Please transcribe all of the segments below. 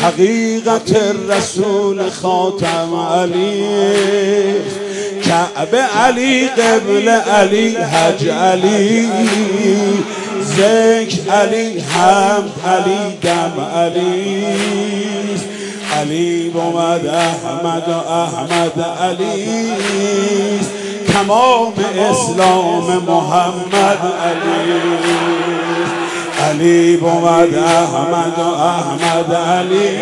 حقیقت رسول خاتم علی، کعبه علی، قبل علی، حج علی، ذکر علی، حمد علی، دم علی، علی بود احمد و احمد علی، تمام اسلام محمد علی، علی بود احمد و احمد علی،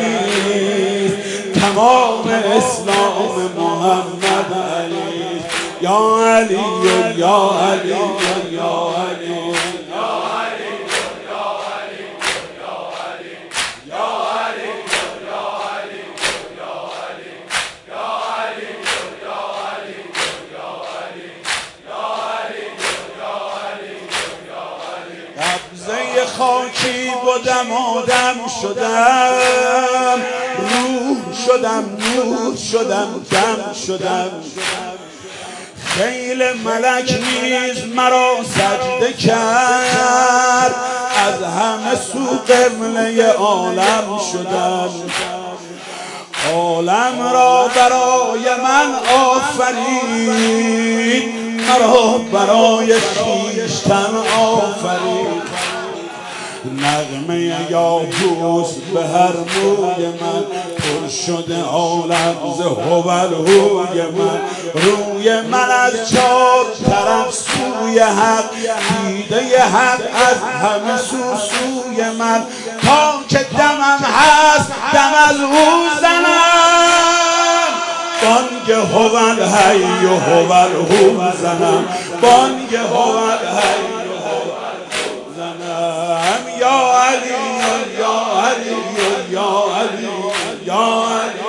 تمام اسلام محمد علی، یا علی یا علی یا علی. قبضه خاکی بودم آدم شدم، روح شدم نور شدم دم شدم، خیل ملک نیز مرا سجده کرد، از همه سو قبله عالم شدم، عالم را برای من آفرید، مرا برای خویشتن آفرید، نغمه یاهوس به هر موی من پر شده عالم ز هوالهوی من، روی من از چار طرف سوی حق، دیده حق از همه سوی من، تا که دمم هست دم از او زنم، بانگ هوالحی و هوالهو زنم، بانگ هوالحی یا علی یا علی یا علی یا علی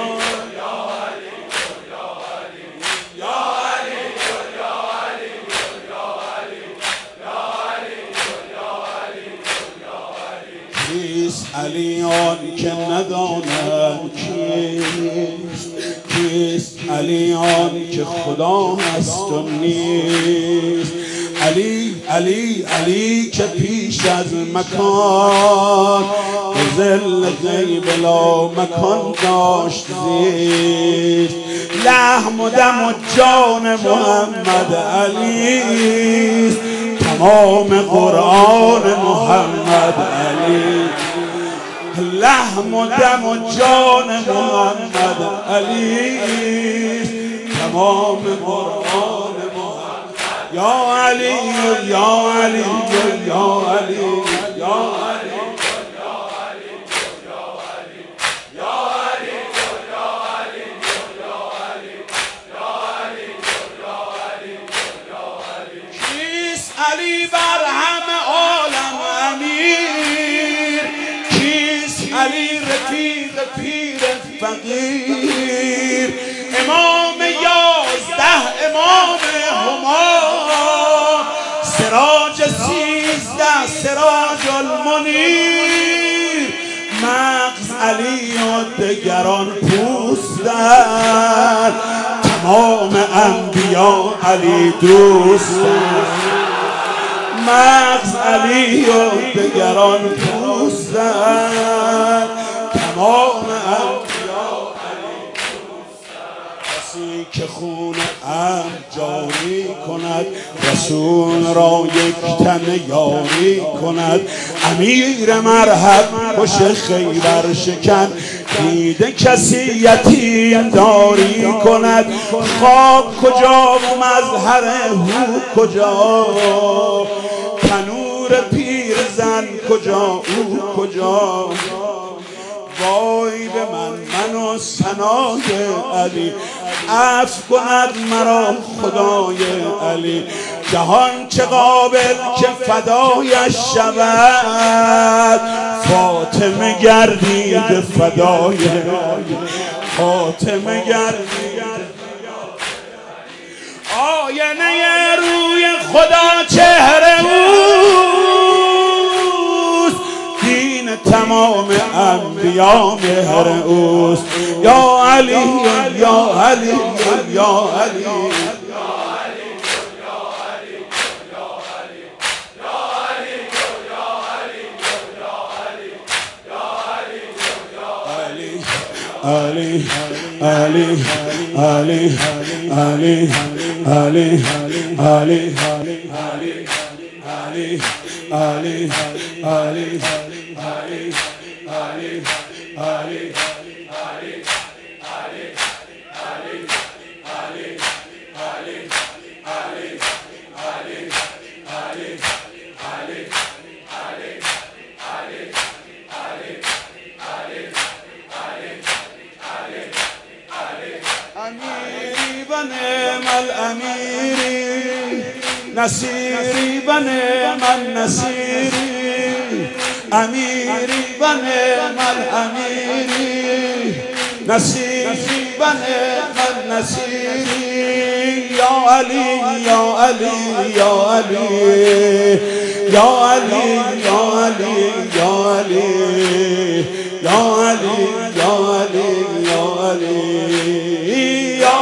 کیست علی آن که نداند کیست، کیست علی آن که خدا هست و نیست، علی علی علی که پیش از مکان به ظل غیب لا مکان داشت زیست، لحم و دم و جان محمد علی، تمام قرآن محمد علی، لحم و دم و جان محمد علی، تمام قرآن محمد، یا علی یا علی یا علی یا علی علی بر همه عالم امیر، کیست علی رفیق پیر فقیر، امام 11 امام هما، سراج 13 سراج المنیر، مغز علی و دگران پوستند، تمام انبیا علی دوستند، مغز علی و دگران پوستند، تمام انبیا علی دوستند، کسی که خون عهد جاری کند، رسول را یک تن یاری کند، امیر مرحب خوش خیبر شکن، دیده کسی یتیم داری کند، خواب کجا و مظهر هو کجا، تنور پیر زن کجا او کجا، وای به من و ثنای علی، عفو کند مرا خدای علی، جهان چه قابل که فدایش شود، فاطمه گردید فدای فاطمه گردید، آینه روی خدا چهره اوست، دین تمام انبیا مهر اوست، یا علی یا علی یا علی علی علی علی علی علی علی علی علی علی علی امیری و نعم الامیری نصیری و نعم النصیری امیری و نعم الامیری نصیری و نعم النصیری یا علی یا علی یا علی یا علی یا علی یا علی یا علی یا علی یا علی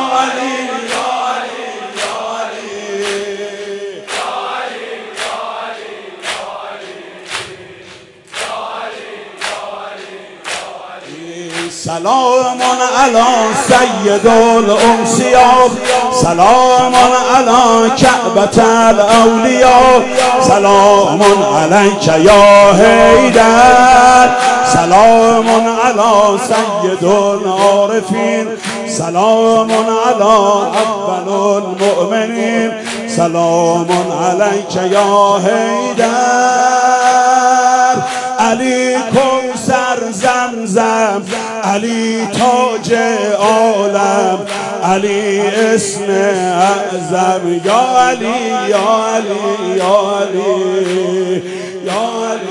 سلام علی سید الانسیاء سلام علی کعبة الاولیاء سلام علیک یا حیدر سلام علی سید العارفین سلام علی اول المؤمنین سلام علیک یا حیدر علی کوثر زمزم علی تاج عالم علی اسم اعظم یا علی یا علی یا علی یا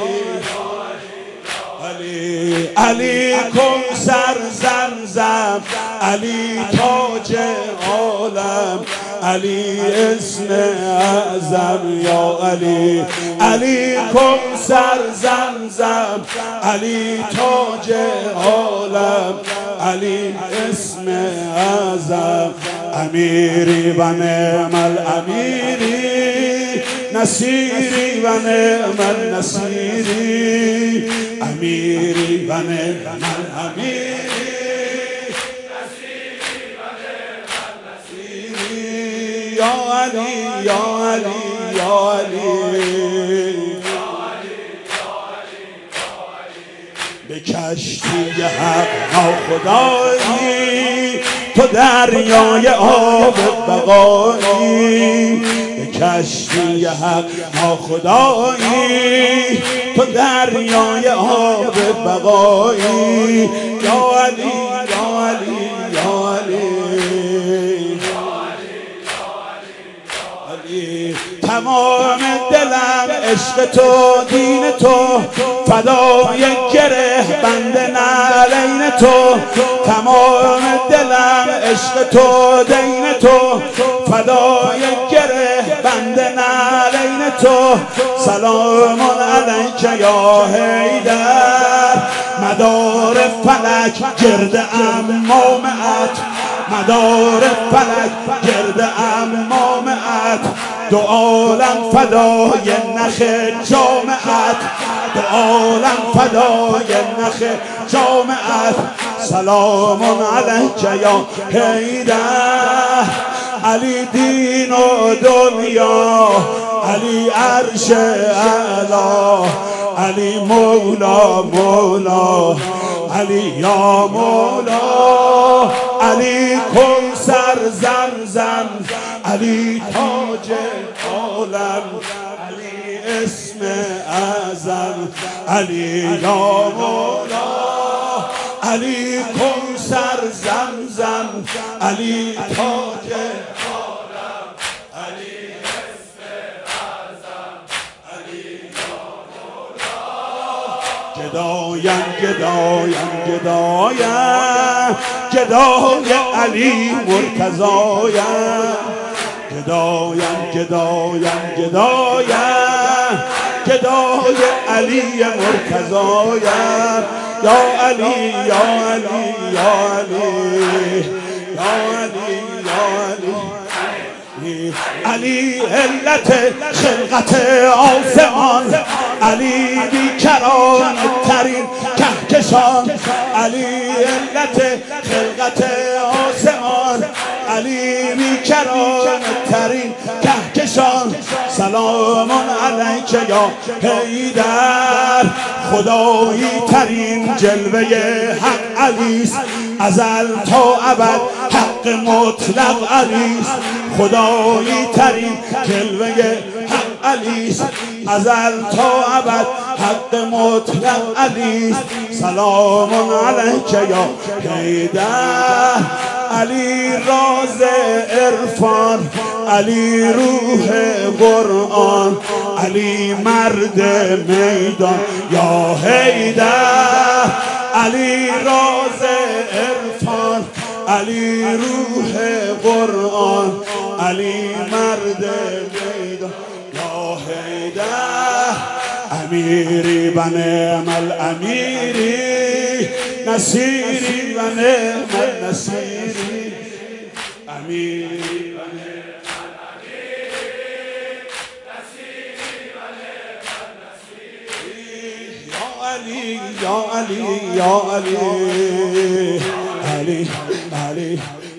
علی علی کوثر زمزم علی تاج عالم علی اسم اعظم یا علی علی کوثر زمزم علی تاج عالم علی اسم اعظم امیری و نعم الامیری نصیری و نعم النصیری امیری و نعم الامیری یا علی یا علی یا علی به کشتی حق ناخدایی تو دریای آب بقایی به کشتی حق ناخدایی تو دریای آب بقایی یا علی یا علی یا علی تمام دلم عشق تو دین تو فدای گره بند نعلین تو تمام دلم عشق تو دین تو فدای گره بند نعلین تو سلام علیک یا حیدر مدار فلک گرد امامت مدار فلک گرد امامت دو عالم فدای نخ جامعت دو عالم فدای نخ جامعت سلام علیک یا حیدر علی دین و دنیا علی عرش اعلا علی مولا مولا علی یا مولا علی کوثر زمزم علی تاج عالم علی اسم اعظم علی یا مولا علی کوثر زمزم علی تاج عالم علی اسم اعظم علی یا مولا گدایم گدایم گدایم گدای علی مرتضایم گدایم گدایم گدایم گدای علی مرتضایم یا علی یا علی یا علی یا علی یا علی علی علت خلقت آسمان علی بیکران ترین کهکشان کهکشان، علی علت خلقت آسمان، علی بیکران ترین کهکشان. سلام علیک یا حیدر، خدایی ترین جلوه حق علیست، ازل تا ابد حق مطلق علیست. خدایی ترین جلوه حق علیست، ازل تا ابد حق مطلق علیست. سلام علیک یا حیدر، علی راز عرفان، علی روح قرآن، علی مرد میدان یا حیدر. علی راز عرفان، علی روح قرآن، علی مرد میدان یا حیدر. امیری و نعم الامیری، نصیری و نعم النصیری. امیری و نعم الامیری، نصیری و نعم النصیری. یا علی یا علی یا علی، علی علی